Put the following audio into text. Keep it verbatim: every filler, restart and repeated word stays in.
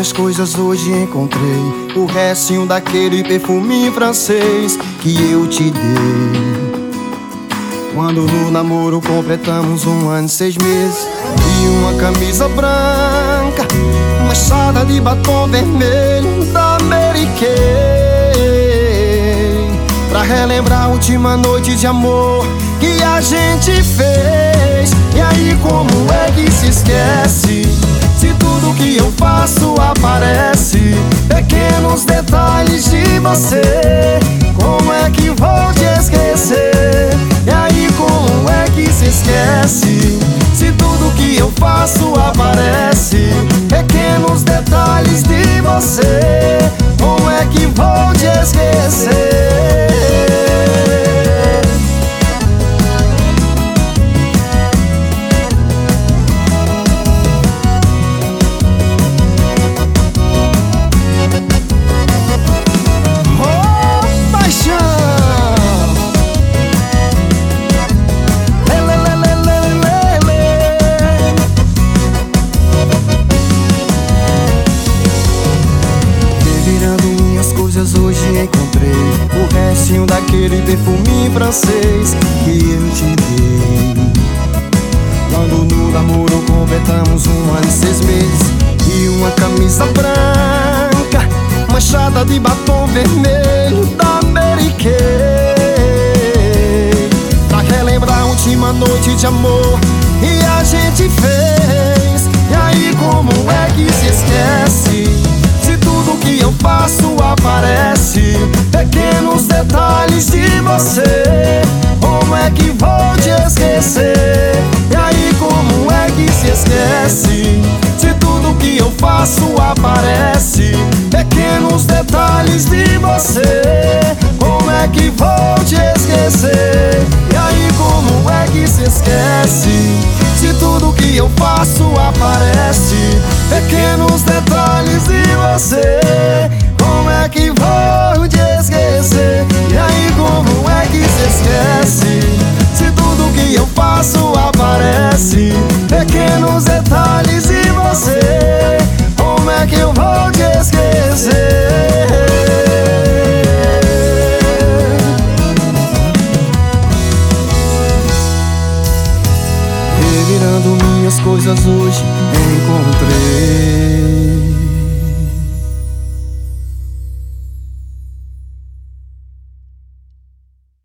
minhas coisas hoje encontrei o restinho daquele perfume francês que eu te dei quando no namoro completamos um ano e seis meses. E uma camisa branca manchada de batom vermelho da Mary Kay, pra relembrar a última noite de amor que a gente fez. E aí como é que se esquece, se tudo que eu faço aparece pequenos detalhes de você? Como é que vou te esquecer? E aí como é que se esquece, se tudo que eu faço aparece pequenos detalhes de você? Como é que vou te esquecer? Hoje encontrei o restinho daquele perfume francês que eu te dei quando no namoro completamos um ano e seis meses. E uma camisa branca manchada de batom vermelho da Mary Kay, pra relembrar a última noite de amor que a gente fez. E aí como é que se esquece, se tudo que eu faço aparece pequenos detalhes de você? Como é que vou te esquecer? E aí como é que se esquece, se tudo que eu faço aparece pequenos detalhes de você? Como é que vou te esquecer? E aí como é que se esquece, se tudo que eu faço aparece pequenos detalhes de você? Como é que vou te esquecer? E aí como é que se esquece, se tudo que eu faço aparece pequenos detalhes de você? Como é que eu vou te esquecer? Revirando minhas coisas hoje encontrei